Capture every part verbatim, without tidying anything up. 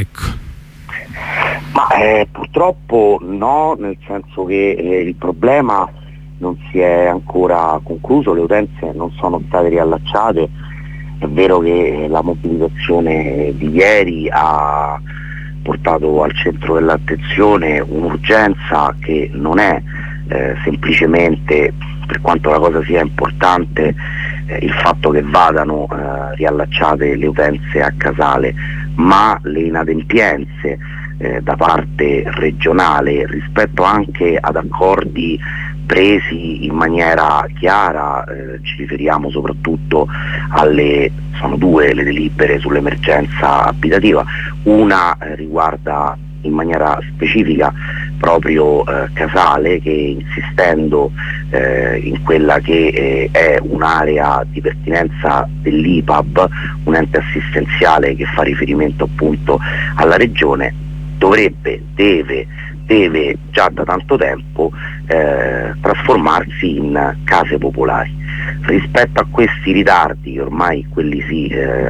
Ecco. Ma eh, purtroppo no, nel senso che eh, il problema non si è ancora concluso, le utenze non sono state riallacciate. È vero che la mobilitazione di ieri ha portato al centro dell'attenzione un'urgenza che non è eh, semplicemente, per quanto la cosa sia importante, eh, il fatto che vadano eh, riallacciate le utenze a Casale, ma le inadempienze eh, da parte regionale rispetto anche ad accordi presi in maniera chiara, eh, ci riferiamo soprattutto alle, sono due le delibere sull'emergenza abitativa, una eh, riguarda in maniera specifica proprio eh, Casale, che insistendo eh, in quella che eh, è un'area di pertinenza dell'I P A B, un ente assistenziale che fa riferimento appunto alla regione, dovrebbe, deve, deve già da tanto tempo eh, trasformarsi in case popolari. Rispetto a questi ritardi, ormai quelli sì eh,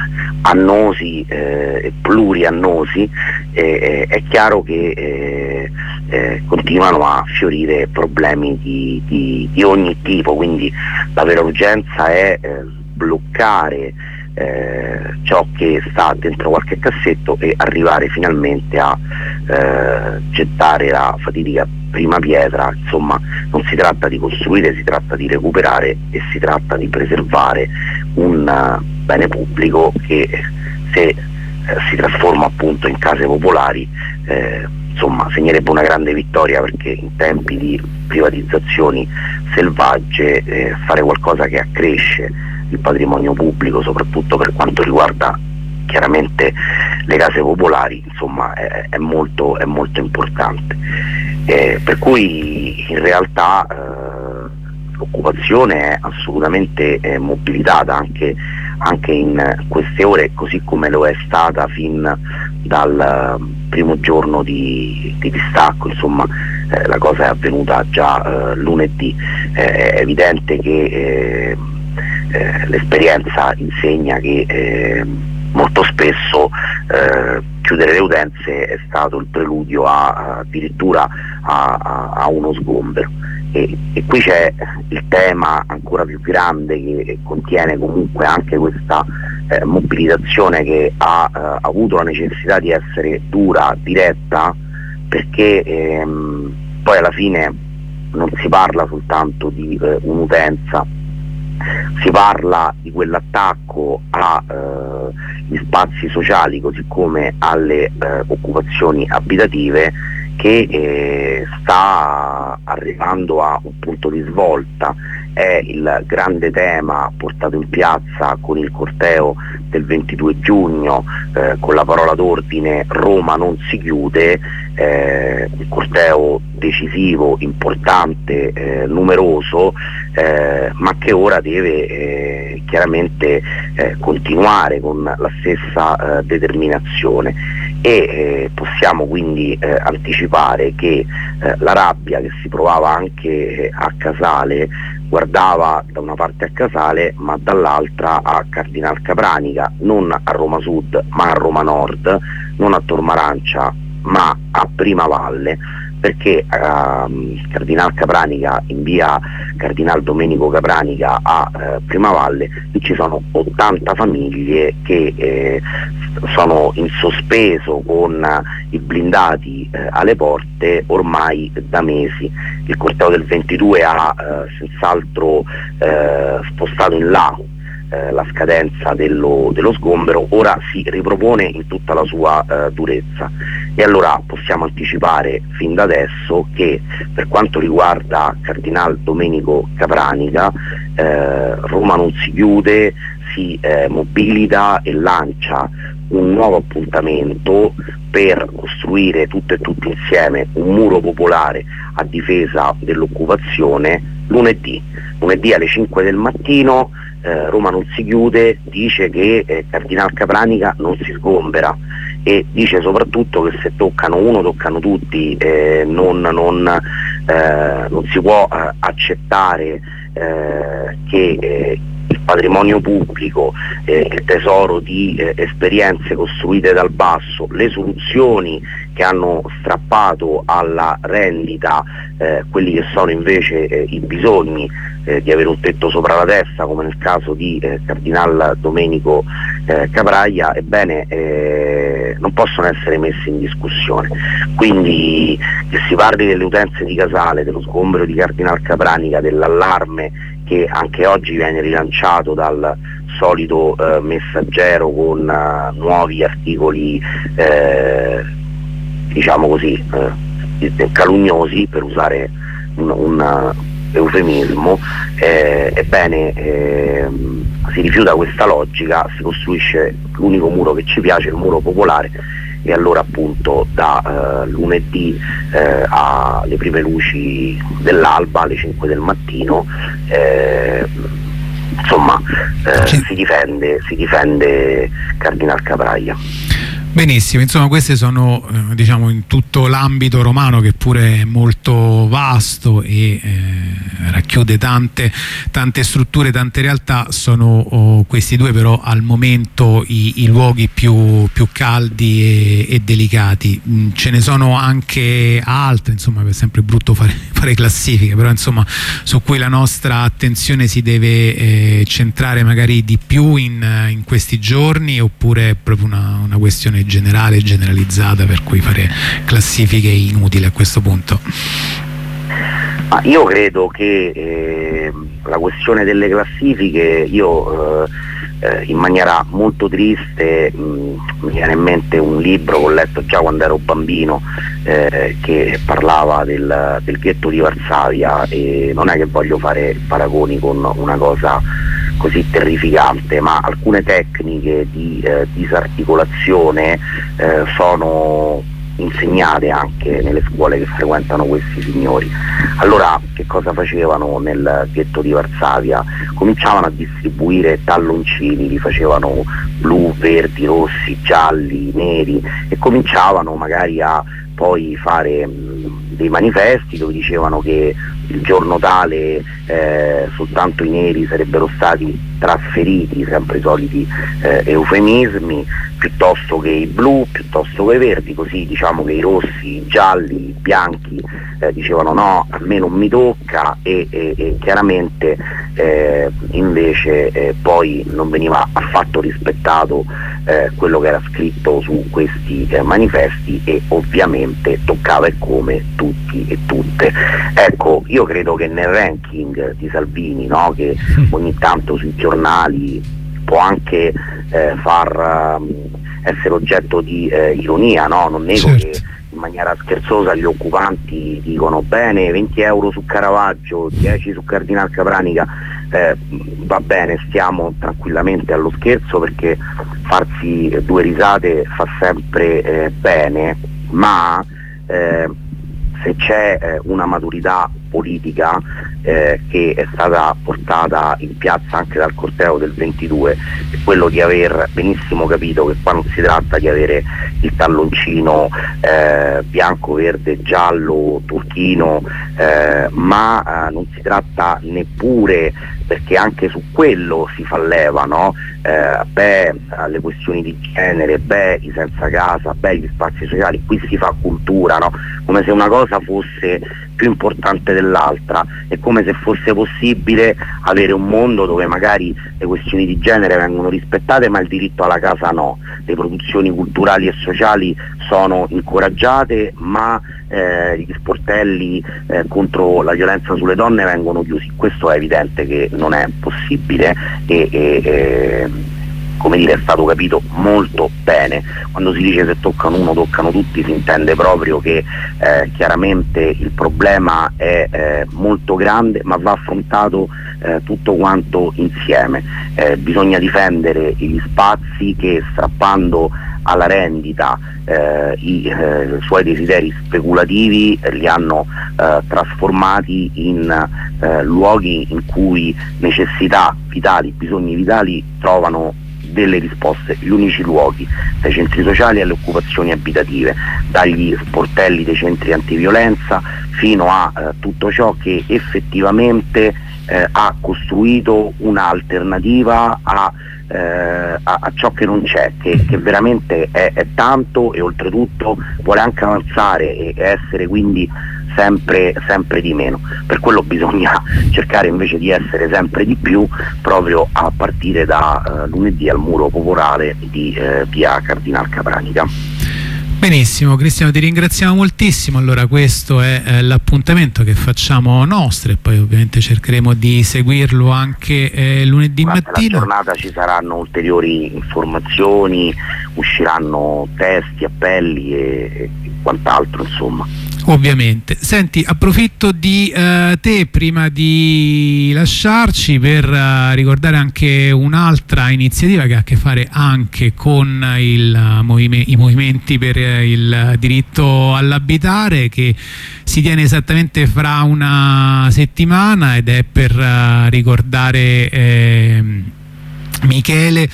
annosi e eh, pluriannosi, eh, è chiaro che eh, eh, continuano a fiorire problemi di, di, di ogni tipo, quindi la vera urgenza è eh, bloccare Eh, ciò che sta dentro qualche cassetto e arrivare finalmente a eh, gettare la fatidica prima pietra. Insomma, non si tratta di costruire, si tratta di recuperare e si tratta di preservare un uh, bene pubblico che se eh, si trasforma appunto in case popolari eh, insomma segnerebbe una grande vittoria, perché in tempi di privatizzazioni selvagge eh, fare qualcosa che accresce il patrimonio pubblico, soprattutto per quanto riguarda chiaramente le case popolari, insomma è, è, molto, è molto importante. Eh, per cui in realtà eh, l'occupazione è assolutamente eh, mobilitata anche, anche in queste ore, così come lo è stata fin dal primo giorno di, di distacco. Insomma eh, la cosa è avvenuta già eh, lunedì. Eh, è evidente che eh, Eh, l'esperienza insegna che eh, molto spesso eh, chiudere le utenze è stato il preludio a, a, addirittura a, a, a uno sgombero, e, e qui c'è il tema ancora più grande che contiene comunque anche questa eh, mobilitazione che ha eh, avuto la necessità di essere dura, diretta, perché ehm, poi alla fine non si parla soltanto di eh, un'utenza, si parla di quell'attacco agli eh, spazi sociali così come alle eh, occupazioni abitative che eh, sta arrivando a un punto di svolta. È il grande tema portato in piazza con il corteo del ventidue giugno, eh, con la parola d'ordine Roma non si chiude, eh, un corteo decisivo, importante, eh, numeroso, eh, ma che ora deve eh, chiaramente eh, continuare con la stessa eh, determinazione, e eh, possiamo quindi eh, anticipare che eh, la rabbia che si provava anche a Casale guardava da una parte a Casale ma dall'altra a Cardinal Capranica, non a Roma Sud ma a Roma Nord, non a Tormarancia ma a Primavalle, perché uh, Cardinal Capranica, in via Cardinal Domenico Capranica a uh, Primavalle, ci sono ottanta famiglie che eh, sono in sospeso con uh, i blindati uh, alle porte ormai da mesi. Il corteo del ventidue ha uh, senz'altro uh, spostato in là la scadenza dello, dello sgombero, ora si ripropone in tutta la sua eh, durezza, e allora possiamo anticipare fin da adesso che per quanto riguarda Cardinal Domenico Capranica eh, Roma non si chiude, si eh, mobilita e lancia un nuovo appuntamento per costruire tutto e tutti insieme un muro popolare a difesa dell'occupazione lunedì, lunedì alle cinque del mattino. Eh, Roma non si chiude dice che eh, Cardinal Capranica non si sgombera, e dice soprattutto che se toccano uno toccano tutti, eh, non, non, eh, non si può eh, accettare eh, che eh, il patrimonio pubblico, eh, il tesoro di eh, esperienze costruite dal basso, le soluzioni che hanno strappato alla rendita eh, quelli che sono invece eh, i bisogni eh, di avere un tetto sopra la testa, come nel caso di eh, Cardinal Domenico eh, Capraia, ebbene eh, non possono essere messi in discussione. Quindi che si parli delle utenze di Casale, dello sgombero di Cardinal Capranica, dell'allarme che anche oggi viene rilanciato dal solito eh, Messaggero con uh, nuovi articoli eh, diciamo così eh, calunnosi, per usare un, un eufemismo, eh, ebbene eh, si rifiuta questa logica, si costruisce l'unico muro che ci piace, il muro popolare, e allora appunto da eh, lunedì eh, alle prime luci dell'alba, alle cinque del mattino, eh, insomma eh, sì. si difende, si difende Cardinal Capraia. Benissimo, insomma queste sono eh, diciamo in tutto l'ambito romano, che pure è molto vasto e eh, racchiude tante, tante strutture, tante realtà. Sono oh, questi due però al momento i, i luoghi più, più caldi e, e delicati. Mm, ce ne sono anche altri, insomma è sempre brutto fare, fare classifiche, però insomma su cui la nostra attenzione si deve eh, centrare magari di più in, in questi giorni, oppure è proprio una, una questione generale, generalizzata, per cui fare classifiche è inutile a questo punto? Ma io credo che eh, la questione delle classifiche, io eh, eh, in maniera molto triste mh, mi viene in mente un libro che ho letto già quando ero bambino eh, che parlava del, del ghetto di Varsavia, e non è che voglio fare paragoni con una cosa così terrificante, ma alcune tecniche di eh, disarticolazione eh, sono insegnate anche nelle scuole che frequentano questi signori. Allora che cosa facevano nel ghetto di Varsavia? Cominciavano a distribuire talloncini, li facevano blu, verdi, rossi, gialli, neri, e cominciavano magari a poi fare mh, dei manifesti dove dicevano che il giorno tale eh, soltanto i neri sarebbero stati trasferiti, sempre i soliti eh, eufemismi, piuttosto che i blu, piuttosto che i verdi, così diciamo che i rossi, i gialli, i bianchi eh, dicevano no, a me non mi tocca, e, e, e chiaramente eh, invece eh, poi non veniva affatto rispettato eh, quello che era scritto su questi eh, manifesti, e ovviamente toccava e come tutti e tutte. Ecco, io credo che nel ranking di Salvini, no, che ogni tanto sui giornali può anche eh, far um, essere oggetto di eh, ironia, no? Non nego certo. che in maniera scherzosa gli occupanti dicono bene, venti euro su Caravaggio, dieci su Cardinal Capranica, eh, va bene, stiamo tranquillamente allo scherzo, perché farsi due risate fa sempre eh, bene, ma eh, se c'è eh, una maturità politica eh, che è stata portata in piazza anche dal corteo del ventidue, è quello di aver benissimo capito che qua non si tratta di avere il talloncino eh, bianco, verde, giallo, turchino, eh, ma eh, non si tratta neppure, perché anche su quello si fa leva, no? Eh, beh, alle questioni di genere, beh, i senza casa, beh, gli spazi sociali, qui si fa cultura, no? Come se una cosa fosse più importante dell'altra, è come se fosse possibile avere un mondo dove magari le questioni di genere vengono rispettate ma il diritto alla casa no, le produzioni culturali e sociali sono incoraggiate ma eh, gli sportelli eh, contro la violenza sulle donne vengono chiusi. Questo è evidente che non è possibile, e, e, e come dire, è stato capito molto bene. Quando si dice se toccano uno toccano tutti, si intende proprio che eh, chiaramente il problema è eh, molto grande, ma va affrontato eh, tutto quanto insieme. Eh, bisogna difendere gli spazi che, strappando alla rendita eh, i eh, suoi desideri speculativi, eh, li hanno eh, trasformati in eh, luoghi in cui necessità vitali, bisogni vitali trovano delle risposte, gli unici luoghi, dai centri sociali alle occupazioni abitative, dagli sportelli dei centri antiviolenza fino a eh, tutto ciò che effettivamente eh, ha costruito un'alternativa a, eh, a, a ciò che non c'è, che, che veramente è, è tanto, e oltretutto vuole anche avanzare e essere quindi sempre, sempre di meno. Per quello bisogna cercare invece di essere sempre di più, proprio a partire da eh, lunedì al muro popolare di eh, via Cardinal Capranica. Benissimo Cristiano, ti ringraziamo moltissimo. Allora questo è eh, l'appuntamento che facciamo nostro, e poi ovviamente cercheremo di seguirlo anche eh, lunedì Durante mattina. la giornata ci saranno ulteriori informazioni, usciranno testi, appelli e, e quant'altro, insomma. Ovviamente. Senti, approfitto di eh, te prima di lasciarci per uh, ricordare anche un'altra iniziativa che ha a che fare anche con il, uh, movime i movimenti per uh, il diritto all'abitare, che si tiene esattamente fra una settimana, ed è per uh, ricordare eh, Michele.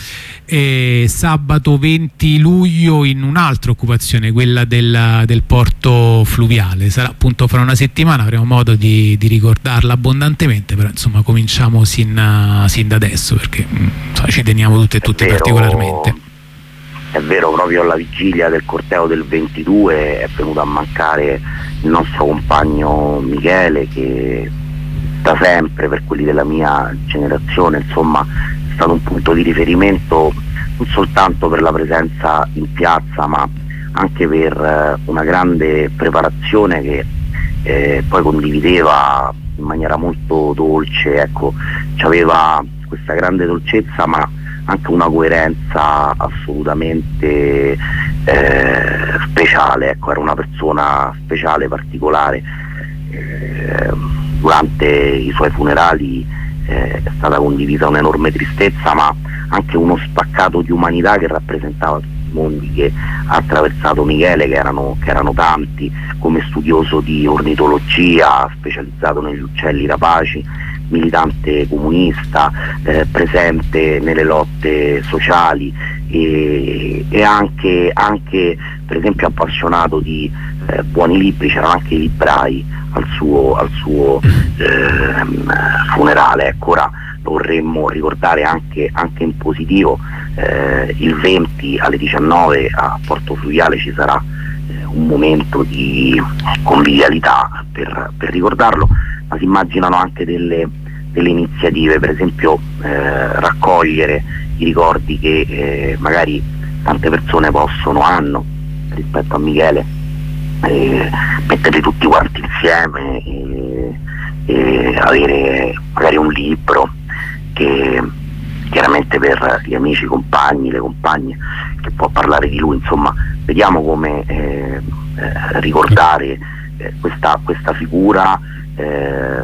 E sabato venti luglio in un'altra occupazione, quella del, del porto fluviale. Sarà appunto fra una settimana, avremo modo di, di ricordarla abbondantemente, però insomma cominciamo sin, sin da adesso, perché insomma, ci teniamo tutte e tutti particolarmente. È vero, proprio alla vigilia del corteo del ventidue è venuto a mancare il nostro compagno Michele, che da sempre, per quelli della mia generazione, insomma, è stato un punto di riferimento non soltanto per la presenza in piazza, ma anche per eh, una grande preparazione che eh, poi condivideva in maniera molto dolce, ecco, aveva questa grande dolcezza ma anche una coerenza assolutamente eh, speciale, ecco, era una persona speciale, particolare. Eh, durante i suoi funerali eh, è stata condivisa un'enorme tristezza, ma anche uno spaccato di umanità che rappresentava tutti i mondi che ha attraversato Michele, che erano, che erano tanti, come studioso di ornitologia, specializzato negli uccelli rapaci, militante comunista, eh, presente nelle lotte sociali e, e anche, anche per esempio appassionato di eh, buoni libri. C'erano anche i librai al suo, al suo eh, funerale. Ecco, ora lo vorremmo ricordare anche, anche in positivo. Eh, il venti alle diciannove a Porto Fluviale ci sarà eh, un momento di convivialità per, per ricordarlo, ma si immaginano anche delle, delle iniziative, per esempio eh, raccogliere i ricordi che eh, magari tante persone possono, hanno rispetto a Michele, eh, metterli tutti quanti insieme e, e avere magari un libro che chiaramente per gli amici, i compagni, le compagne, che può parlare di lui. Insomma, vediamo come eh, eh, ricordare eh, questa, questa figura eh,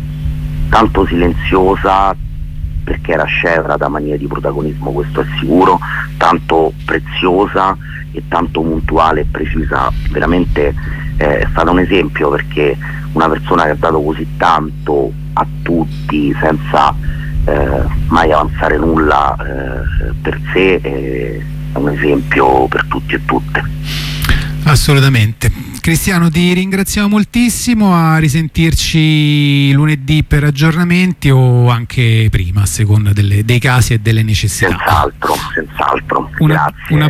tanto silenziosa, perché era scevra da manie di protagonismo, questo è sicuro, tanto preziosa e tanto puntuale e precisa. Veramente eh, è stato un esempio, perché una persona che ha dato così tanto a tutti senza eh, mai avanzare nulla eh, per sé, eh, è un esempio per tutti e tutte. Assolutamente. Cristiano, ti ringraziamo moltissimo, a risentirci lunedì per aggiornamenti, o anche prima a seconda delle, dei casi e delle necessità. Senz'altro, senz'altro. Una, Grazie. Una